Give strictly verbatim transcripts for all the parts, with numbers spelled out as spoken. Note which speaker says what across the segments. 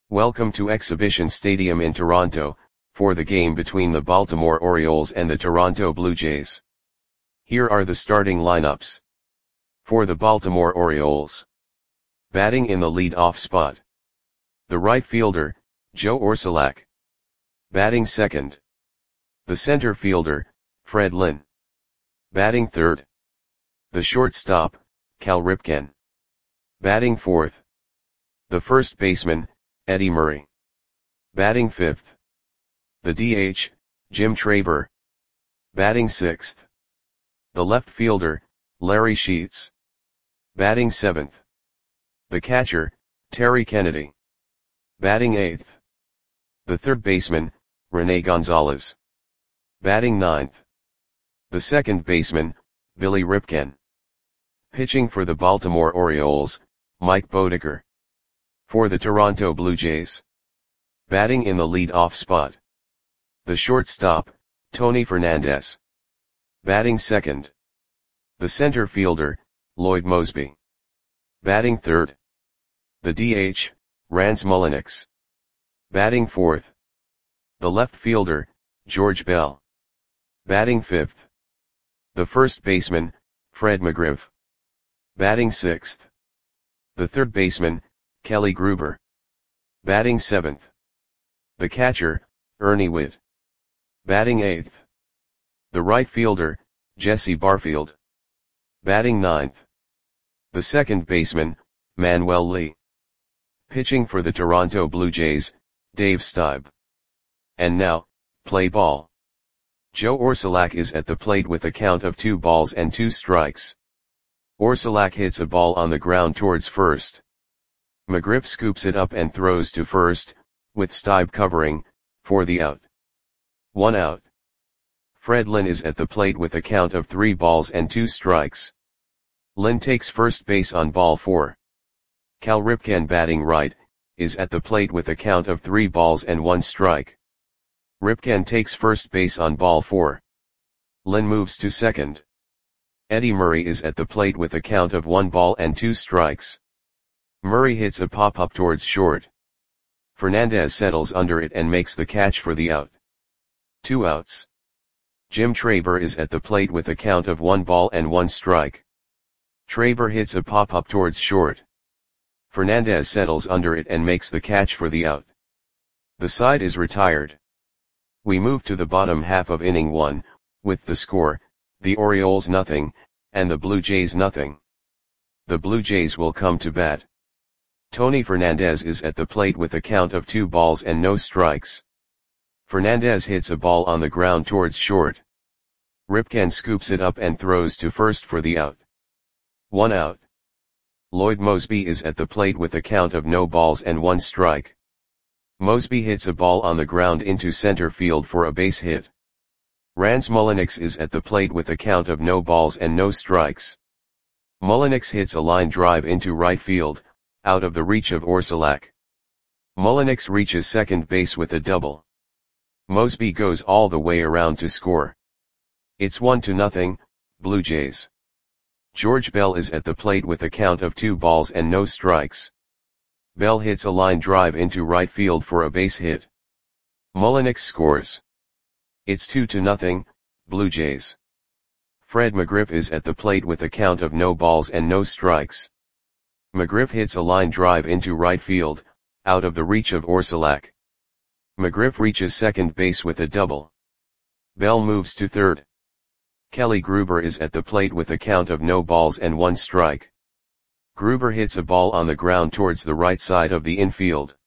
Speaker 1: Welcome to Exhibition Stadium in Toronto, for the game between the Baltimore Orioles and the Toronto Blue Jays. Here are the starting lineups. For the Baltimore Orioles. Batting in the lead-off spot. The right fielder, Joe Orsulak. Batting second. The center fielder, Fred Lynn. Batting third. The shortstop, Cal Ripken. Batting fourth. The first baseman, Eddie Murray. Batting fifth. The D H, Jim Traber. Batting sixth. The left fielder, Larry Sheets. Batting seventh. The catcher, Terry Kennedy. Batting eighth. The third baseman, Rene Gonzalez. Batting ninth. The second baseman, Billy Ripken. Pitching for the Baltimore Orioles, Mike Boddicker. For the Toronto Blue Jays. Batting in the lead-off spot. The shortstop, Tony Fernandez. Batting second. The center fielder, Lloyd Moseby. Batting third. The D H, Rance Mulliniks. Batting fourth. The left fielder, George Bell. Batting fifth. The first baseman, Fred McGriff. Batting sixth. The third baseman, Kelly Gruber. Batting seventh. The catcher, Ernie Whitt. Batting eighth. The right fielder, Jesse Barfield. Batting ninth. The second baseman, Manuel Lee. Pitching for the Toronto Blue Jays, Dave Stieb. And now, play ball. Joe Orsulak is at the plate with a count of two balls and two strikes. Orsulak hits a ball on the ground towards first. McGriff scoops it up and throws to first, with Stieb covering, for the out. One out. Fred Lynn is at the plate with a count of three balls and two strikes. Lynn takes first base on ball four. Cal Ripken, batting right, is at the plate with a count of three balls and one strike. Ripken takes first base on ball four. Lynn moves to second. Eddie Murray is at the plate with a count of one ball and two strikes. Murray hits a pop-up towards short. Fernandez settles under it and makes the catch for the out. Two outs. Jim Traber is at the plate with a count of one ball and one strike. Traber hits a pop-up towards short. Fernandez settles under it and makes the catch for the out. The side is retired. We move to the bottom half of inning one, with the score, the Orioles nothing, and the Blue Jays nothing. The Blue Jays will come to bat. Tony Fernandez is at the plate with a count of two balls and no strikes. Fernandez hits a ball on the ground towards short. Ripken scoops it up and throws to first for the out. One out. Lloyd Moseby is at the plate with a count of no balls and one strike. Moseby hits a ball on the ground into center field for a base hit. Rance Mulliniks is at the plate with a count of no balls and no strikes. Mulliniks hits a line drive into right field, out of the reach of Orsulak. Mulliniks reaches second base with a double. Moseby goes all the way around to score. It's one to nothing, Blue Jays. George Bell is at the plate with a count of two balls and no strikes. Bell hits a line drive into right field for a base hit. Mulliniks scores. It's two to nothing, Blue Jays. Fred McGriff is at the plate with a count of no balls and no strikes. McGriff hits a line drive into right field, out of the reach of Orsulak. McGriff reaches second base with a double. Bell moves to third. Kelly Gruber is at the plate with a count of no balls and one strike. Gruber hits a ball on the ground towards the right side of the infield.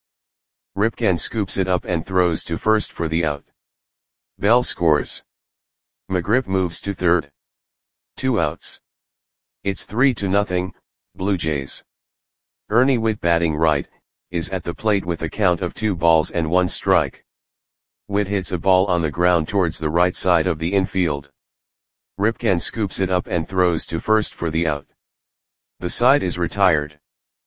Speaker 1: Ripken scoops it up and throws to first for the out. Bell scores. McGriff moves to third. Two outs. It's three to nothing, Blue Jays. Ernie Whitt, batting right, is at the plate with a count of two balls and one strike. Whitt hits a ball on the ground towards the right side of the infield. Ripken scoops it up and throws to first for the out. The side is retired.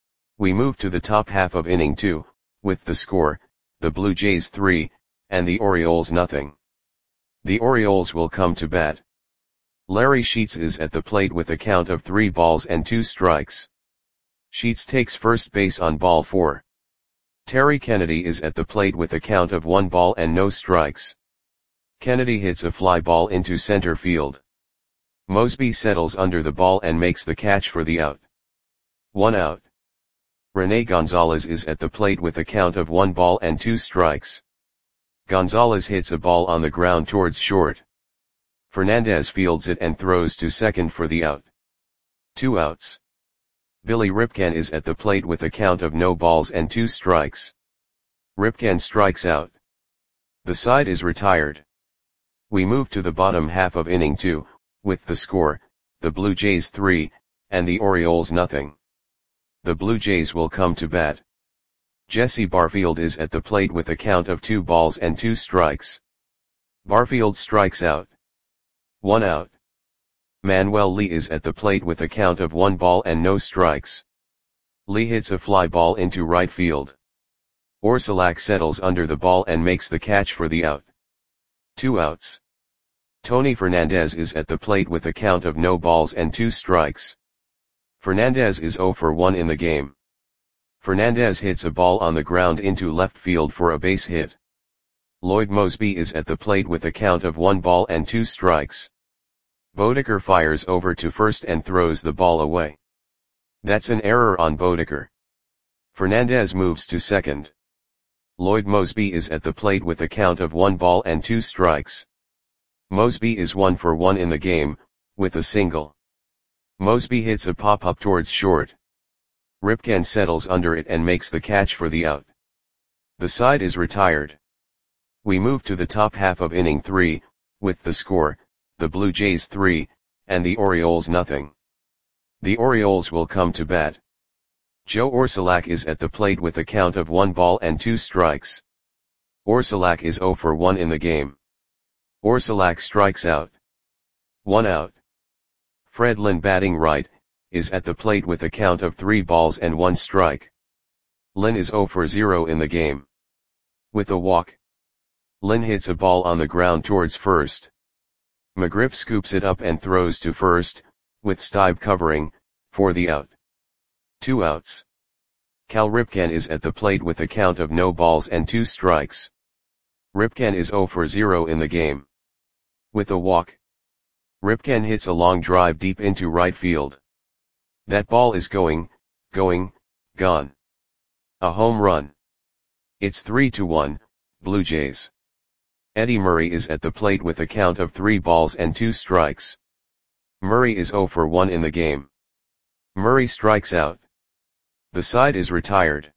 Speaker 1: We move to the top half of inning two, with the score, the Blue Jays three, and the Orioles nothing. The Orioles will come to bat. Larry Sheets is at the plate with a count of three balls and two strikes. Sheets takes first base on ball four. Terry Kennedy is at the plate with a count of one ball and no strikes. Kennedy hits a fly ball into center field. Mosby settles under the ball and makes the catch for the out. One out. Rene Gonzalez is at the plate with a count of one ball and two strikes. Gonzalez hits a ball on the ground towards short. Fernandez fields it and throws to second for the out. Two outs. Billy Ripken is at the plate with a count of no balls and two strikes. Ripken strikes out. The side is retired. We move to the bottom half of inning two, with the score, the Blue Jays three, and the Orioles nothing. The Blue Jays will come to bat. Jesse Barfield is at the plate with a count of two balls and two strikes. Barfield strikes out. One out. Manuel Lee is at the plate with a count of one ball and no strikes. Lee hits a fly ball into right field. Orsulak settles under the ball and makes the catch for the out. Two outs. Tony Fernandez is at the plate with a count of no balls and two strikes. Fernandez is zero for one in the game. Fernandez hits a ball on the ground into left field for a base hit. Lloyd Mosby is at the plate with a count of one ball and two strikes. Bodeker fires over to first and throws the ball away. That's an error on Bodeker. Fernandez moves to second. Lloyd Mosby is at the plate with a count of one ball and two strikes. Mosby is one for one in the game, with a single. Mosby hits a pop-up towards short. Ripken settles under it and makes the catch for the out. The side is retired. We move to the top half of inning three, with the score, the Blue Jays three, and the Orioles nothing. The Orioles will come to bat. Joe Orsulak is at the plate with a count of one ball and two strikes. Orsulak is zero for one in the game. Orsulak strikes out. One out. Fred Lynn, batting right, is at the plate with a count of three balls and one strike. Lynn is zero for zero in the game. With a walk. Lynn hits a ball on the ground towards first. McGriff scoops it up and throws to first, with Stibe covering, for the out. Two outs. Cal Ripken is at the plate with a count of no balls and two strikes. Ripken is zero for zero in the game. With a walk. Ripken hits a long drive deep into right field. That ball is going, going, gone. A home run. It's three to one, Blue Jays. Eddie Murray is at the plate with a count of three balls and two strikes. Murray is zero for one in the game. Murray strikes out. The side is retired.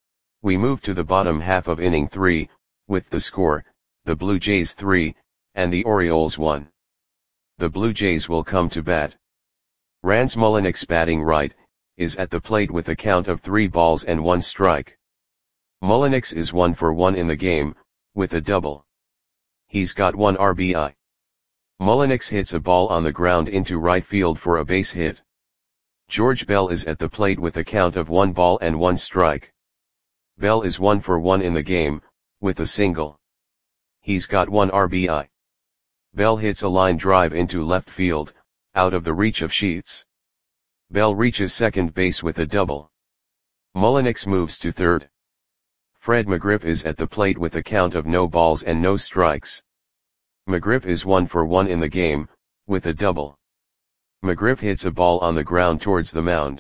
Speaker 1: We move to the bottom half of inning three, with the score, the Blue Jays three, and the Orioles one. The Blue Jays will come to bat. Rance Mulliniks, batting right, is at the plate with a count of three balls and one strike. Mulliniks is one for one in the game, with a double. He's got one R B I. Mulliniks hits a ball on the ground into right field for a base hit. George Bell is at the plate with a count of one ball and one strike. Bell is one for one in the game, with a single. He's got one R B I. Bell hits a line drive into left field, out of the reach of Sheets. Bell reaches second base with a double. Mulliniks moves to third. Fred McGriff is at the plate with a count of no balls and no strikes. McGriff is one for one in the game, with a double. McGriff hits a ball on the ground towards the mound.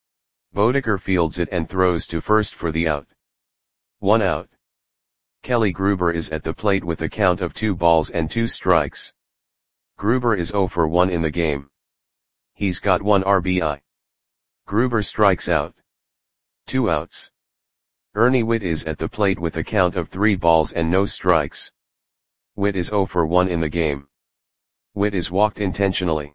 Speaker 1: Bodeker fields it and throws to first for the out. One out. Kelly Gruber is at the plate with a count of two balls and two strikes. Gruber is zero for one in the game. He's got one R B I. Gruber strikes out. Two outs. Ernie Whitt is at the plate with a count of three balls and no strikes. Whitt is zero for one in the game. Whitt is walked intentionally.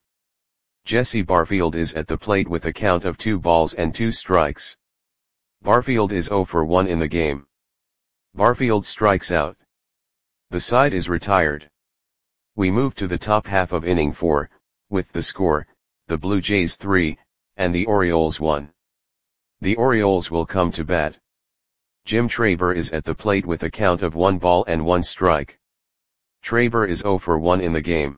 Speaker 1: Jesse Barfield is at the plate with a count of two balls and two strikes. Barfield is zero for one in the game. Barfield strikes out. The side is retired. We move to the top half of inning four, with the score, the Blue Jays three, and the Orioles one. The Orioles will come to bat. Jim Traber is at the plate with a count of one ball and one strike. Traber is zero for one in the game.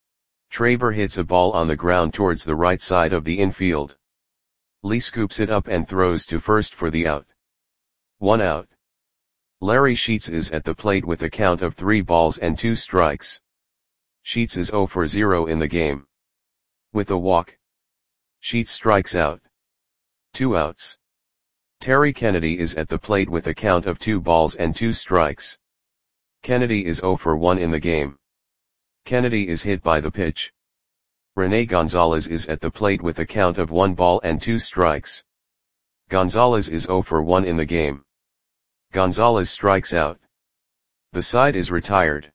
Speaker 1: Traber hits a ball on the ground towards the right side of the infield. Lee scoops it up and throws to first for the out. One out. Larry Sheets is at the plate with a count of three balls and two strikes. Sheets is zero for zero in the game. With a walk, Sheets strikes out. Two outs. Terry Kennedy is at the plate with a count of two balls and two strikes. Kennedy is zero for one in the game. Kennedy is hit by the pitch. Rene Gonzalez is at the plate with a count of one ball and two strikes. Gonzalez is zero for one in the game. Gonzalez strikes out. The side is retired.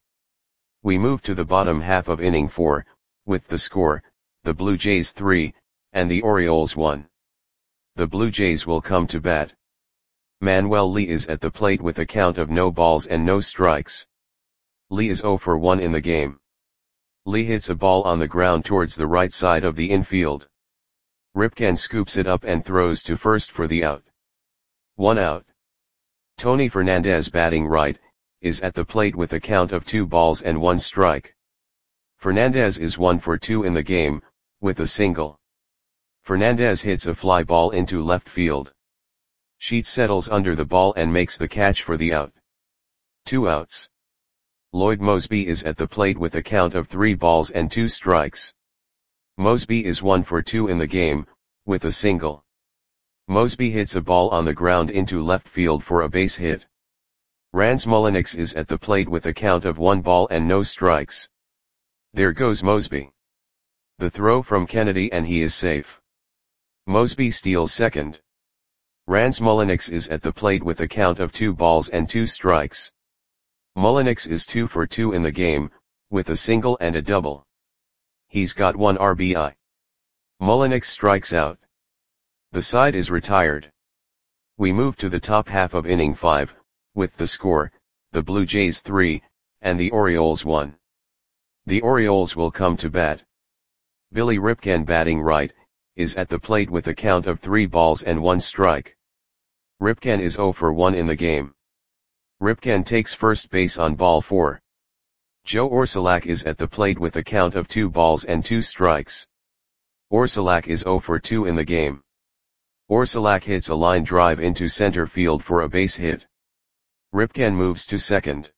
Speaker 1: We move to the bottom half of inning four, with the score, the Blue Jays three, and the Orioles one. The Blue Jays will come to bat. Manuel Lee is at the plate with a count of no balls and no strikes. Lee is zero for one in the game. Lee hits a ball on the ground towards the right side of the infield. Ripken scoops it up and throws to first for the out. One out. Tony Fernandez, batting right, is at the plate with a count of two balls and one strike. Fernandez is one for two in the game, with a single. Fernandez hits a fly ball into left field. Sheets settles under the ball and makes the catch for the out. Two outs. Lloyd Moseby is at the plate with a count of three balls and two strikes. Moseby is one for two in the game, with a single. Moseby hits a ball on the ground into left field for a base hit. Rans Mulliniks is at the plate with a count of one ball and no strikes. There goes Moseby. The throw from Kennedy and he is safe. Moseby steals second. Rans Mulliniks is at the plate with a count of two balls and two strikes. Mulliniks is two for two in the game, with a single and a double. He's got one R B I. Mulliniks strikes out. The side is retired. We move to the top half of inning five, with the score, the Blue Jays three, and the Orioles one. The Orioles will come to bat. Billy Ripken, batting right, is at the plate with a count of three balls and one strike. Ripken is zero for one in the game. Ripken takes first base on ball four. Joe Orsulak is at the plate with a count of two balls and two strikes. Orsulak is zero for two in the game. Orsulak hits a line drive into center field for a base hit. Ripken moves to second.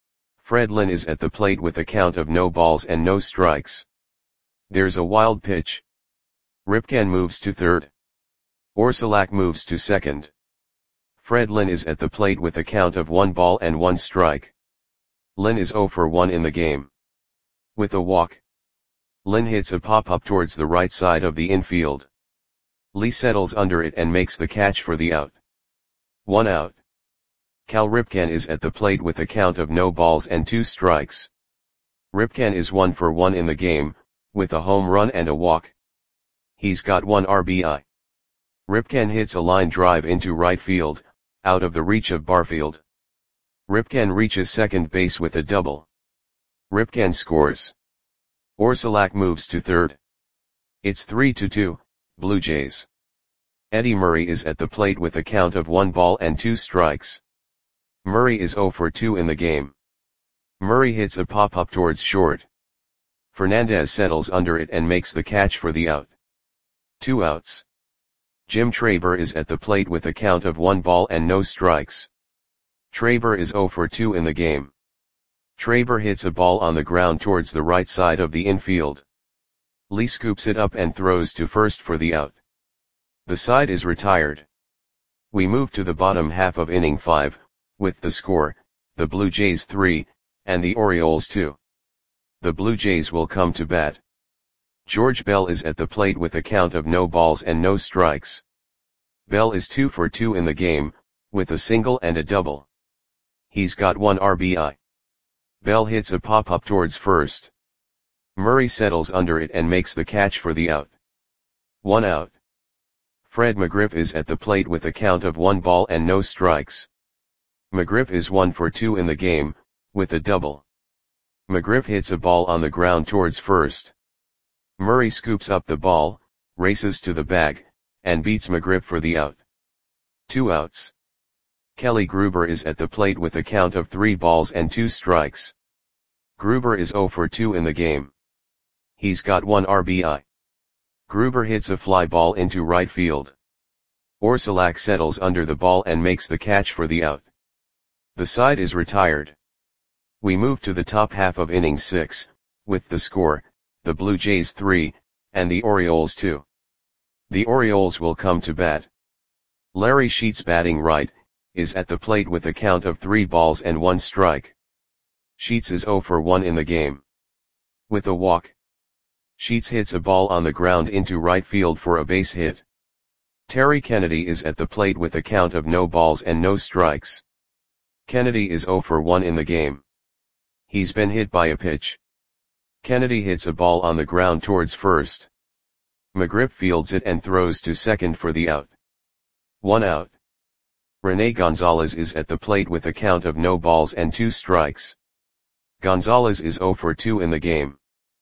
Speaker 1: Fred Lynn is at the plate with a count of no balls and no strikes. There's a wild pitch. Ripken moves to third. Orsulak moves to second. Fred Lynn is at the plate with a count of one ball and one strike. Lynn is zero for one in the game. With a walk, Lynn hits a pop-up towards the right side of the infield. Lee settles under it and makes the catch for the out. One out. Cal Ripken is at the plate with a count of no balls and two strikes. Ripken is one for one in the game, with a home run and a walk. He's got one R B I. Ripken hits a line drive into right field, out of the reach of Barfield. Ripken reaches second base with a double. Ripken scores. Orsulak moves to third. It's three to two, Blue Jays. Eddie Murray is at the plate with a count of one ball and two strikes. Murray is zero for two in the game. Murray hits a pop-up towards short. Fernandez settles under it and makes the catch for the out. Two outs. Jim Traber is at the plate with a count of one ball and no strikes. Traber is zero for two in the game. Traber hits a ball on the ground towards the right side of the infield. Lee scoops it up and throws to first for the out. The side is retired. We move to the bottom half of inning five, with the score, the Blue Jays three, and the Orioles two. The Blue Jays will come to bat. George Bell is at the plate with a count of no balls and no strikes. Bell is two for two in the game, with a single and a double. He's got one R B I. Bell hits a pop-up towards first. Murray settles under it and makes the catch for the out. One out. Fred McGriff is at the plate with a count of one ball and no strikes. McGriff is one for two in the game, with a double. McGriff hits a ball on the ground towards first. Murray scoops up the ball, races to the bag, and beats McGriff for the out. Two outs. Kelly Gruber is at the plate with a count of three balls and two strikes. Gruber is zero for two in the game. He's got one R B I. Gruber hits a fly ball into right field. Orsulak settles under the ball and makes the catch for the out. The side is retired. We move to the top half of inning six, with the score, the Blue Jays three, and the Orioles two. The Orioles will come to bat. Larry Sheets, batting right, is at the plate with a count of three balls and one strike. Sheets is oh for one in the game. With a walk, Sheets hits a ball on the ground into right field for a base hit. Terry Kennedy is at the plate with a count of no balls and no strikes. Kennedy is oh for one in the game. He's been hit by a pitch. Kennedy hits a ball on the ground towards first. McGriff fields it and throws to second for the out. One out. Rene Gonzalez is at the plate with a count of no balls and two strikes. Gonzalez is oh for two in the game.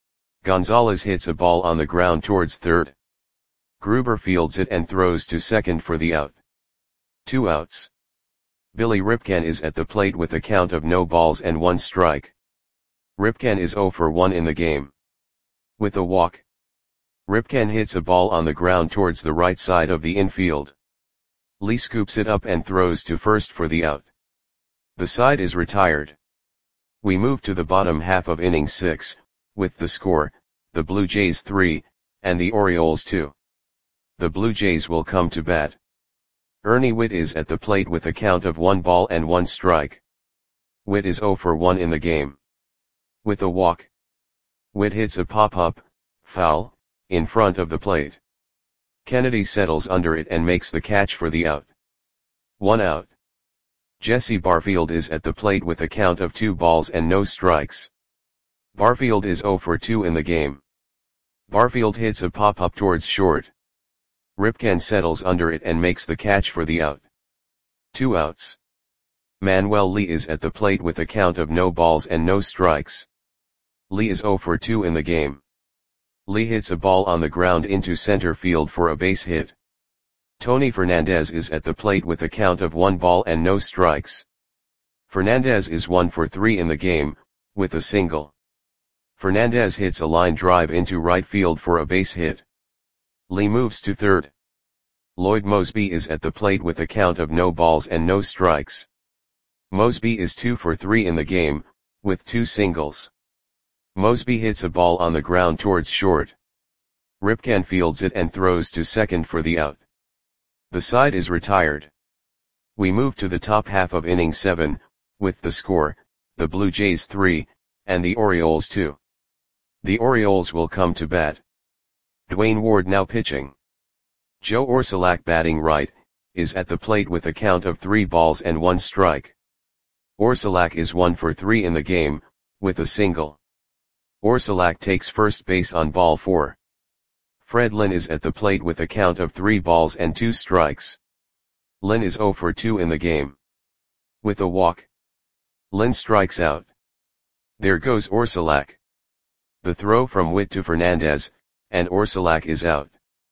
Speaker 1: Gonzalez hits a ball on the ground towards third. Gruber fields it and throws to second for the out. Two outs. Billy Ripken is at the plate with a count of no balls and one strike. Ripken is oh for one in the game. With a walk, Ripken hits a ball on the ground towards the right side of the infield. Lee scoops it up and throws to first for the out. The side is retired. We move to the bottom half of inning six, with the score, the Blue Jays three, and the Orioles two. The Blue Jays will come to bat. Ernie Whitt is at the plate with a count of one ball and one strike. Whitt is oh for one in the game. With a walk, Whitt hits a pop-up, foul, in front of the plate. Kennedy settles under it and makes the catch for the out. One out. Jesse Barfield is at the plate with a count of two balls and no strikes. Barfield is oh for two in the game. Barfield hits a pop-up towards short. Ripken settles under it and makes the catch for the out. Two outs. Manuel Lee is at the plate with a count of no balls and no strikes. Lee is oh for two in the game. Lee hits a ball on the ground into center field for a base hit. Tony Fernandez is at the plate with a count of one ball and no strikes. Fernandez is one for three in the game, with a single. Fernandez hits a line drive into right field for a base hit. Lee moves to third. Lloyd Moseby is at the plate with a count of no balls and no strikes. Moseby is two for three in the game, with two singles. Moseby hits a ball on the ground towards short. Ripken fields it and throws to second for the out. The side is retired. We move to the top half of inning seven, with the score, the Blue Jays three, and the Orioles two. The Orioles will come to bat. Dwayne Ward now pitching. Joe Orsulak, batting right, is at the plate with a count of three balls and one strike. Orsulak is one for three in the game, with a single. Orsulak takes first base on ball four. Fred Lynn is at the plate with a count of three balls and two strikes. Lynn is oh for two in the game. With a walk, Lynn strikes out. There goes Orsulak. The throw from Whitt to Fernandez, and Orsulak is out.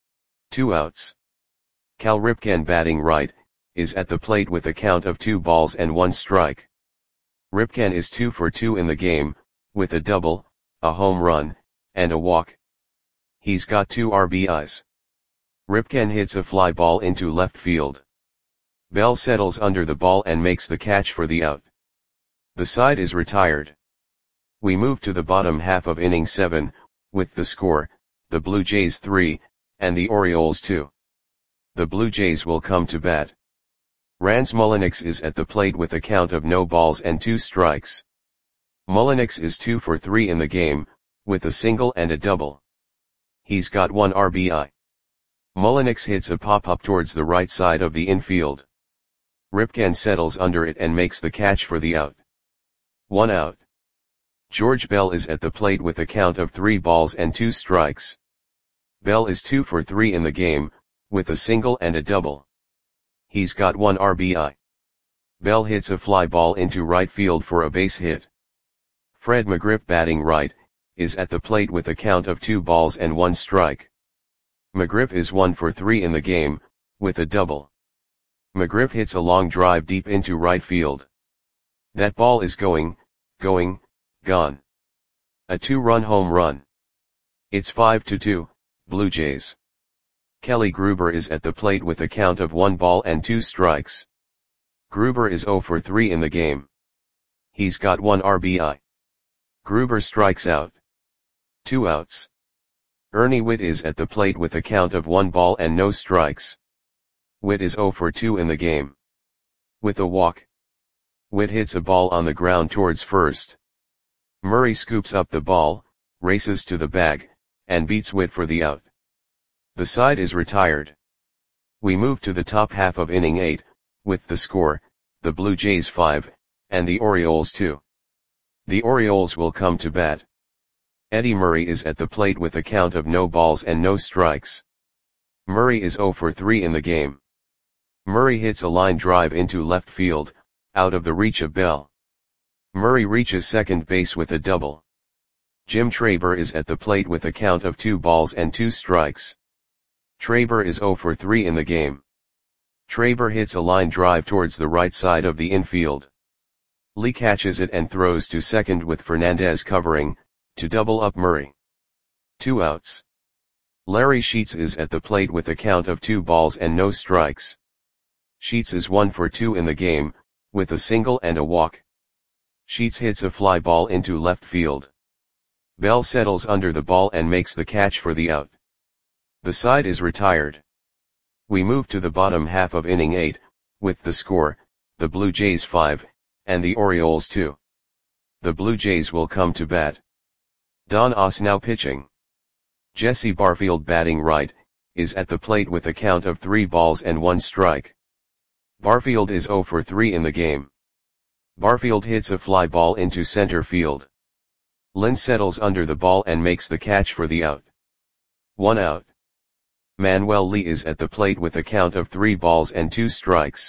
Speaker 1: Two outs. Cal Ripken, batting right, is at the plate with a count of two balls and one strike. Ripken is two for two in the game, with a double, a home run, and a walk. He's got two R B Is. Ripken hits a fly ball into left field. Bell settles under the ball and makes the catch for the out. The side is retired. We move to the bottom half of inning seven, with the score, the Blue Jays three, and the Orioles two. The Blue Jays will come to bat. Rance Mulliniks is at the plate with a count of no balls and two strikes. Mulliniks is two for three in the game, with a single and a double. He's got one R B I. Mulliniks hits a pop-up towards the right side of the infield. Ripken settles under it and makes the catch for the out. One out. George Bell is at the plate with a count of three balls and two strikes. Bell is two for three in the game, with a single and a double. He's got one R B I. Bell hits a fly ball into right field for a base hit. Fred McGriff, batting right, is at the plate with a count of two balls and one strike. McGriff is one for three in the game, with a double. McGriff hits a long drive deep into right field. That ball is going, going, gone. A two-run home run. It's five to two, Blue Jays. Kelly Gruber is at the plate with a count of one ball and two strikes. Gruber is zero for three in the game. He's got one R B I. Gruber strikes out. Two outs. Ernie Whitt is at the plate with a count of one ball and no strikes. Whitt is zero for two in the game. With a walk. Whitt hits a ball on the ground towards first. Murray scoops up the ball, races to the bag, and beats Whitt for the out. The side is retired. We move to the top half of inning eight, with the score, the Blue Jays five, and the Orioles two. The Orioles will come to bat. Eddie Murray is at the plate with a count of no balls and no strikes. Murray is zero for three in the game. Murray hits a line drive into left field, out of the reach of Bell. Murray reaches second base with a double. Jim Traber is at the plate with a count of two balls and two strikes. Traber is zero for three in the game. Traber hits a line drive towards the right side of the infield. Lee catches it and throws to second with Fernandez covering, to double up Murray. Two outs. Larry Sheets is at the plate with a count of two balls and no strikes. Sheets is one for two in the game, with a single and a walk. Sheets hits a fly ball into left field. Bell settles under the ball and makes the catch for the out. The side is retired. We move to the bottom half of inning eight, with the score, the Blue Jays five, and the Orioles two. The Blue Jays will come to bat. Don Oss now pitching. Jesse Barfield batting right, is at the plate with a count of three balls and one strike. Barfield is zero for three in the game. Barfield hits a fly ball into center field. Lynn settles under the ball and makes the catch for the out. One out. Manuel Lee is at the plate with a count of three balls and two strikes.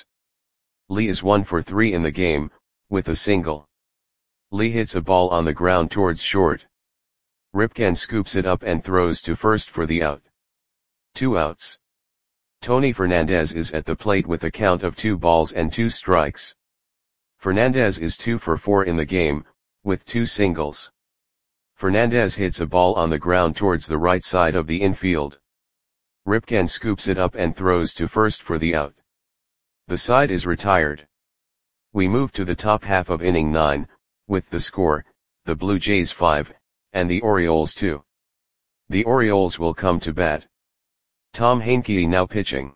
Speaker 1: Lee is one for three in the game, with a single. Lee hits a ball on the ground towards short. Ripken scoops it up and throws to first for the out. Two outs. Tony Fernandez is at the plate with a count of two balls and two strikes. Fernandez is two for four in the game, with two singles. Fernandez hits a ball on the ground towards the right side of the infield. Ripken scoops it up and throws to first for the out. The side is retired. We move to the top half of inning nine, with the score, the Blue Jays five, and the Orioles two. The Orioles will come to bat. Tom Heincke now pitching.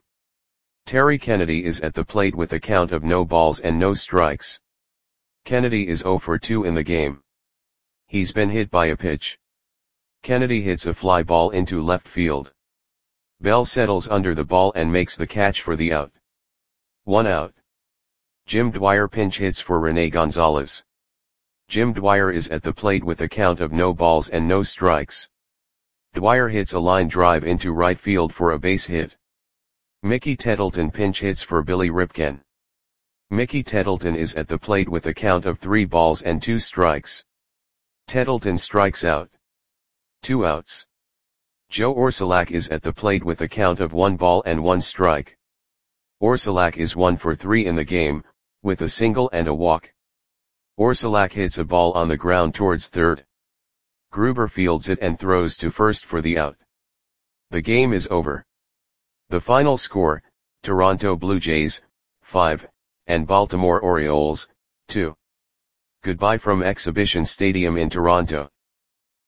Speaker 1: Terry Kennedy is at the plate with a count of no balls and no strikes. Kennedy is zero for two in the game. He's been hit by a pitch. Kennedy hits a fly ball into left field. Bell settles under the ball and makes the catch for the out. One out. Jim Dwyer pinch hits for Rene Gonzalez. Jim Dwyer is at the plate with a count of no balls and no strikes. Dwyer hits a line drive into right field for a base hit. Mickey Tettleton pinch hits for Billy Ripken. Mickey Tettleton is at the plate with a count of three balls and two strikes. Tettleton strikes out. Two outs. Joe Orsulak is at the plate with a count of one ball and one strike. Orsulak is one for three in the game, with a single and a walk. Orsulak hits a ball on the ground towards third. Gruber fields it and throws to first for the out. The game is over. The final score, Toronto Blue Jays, five, and Baltimore Orioles, two. Goodbye from Exhibition Stadium in Toronto.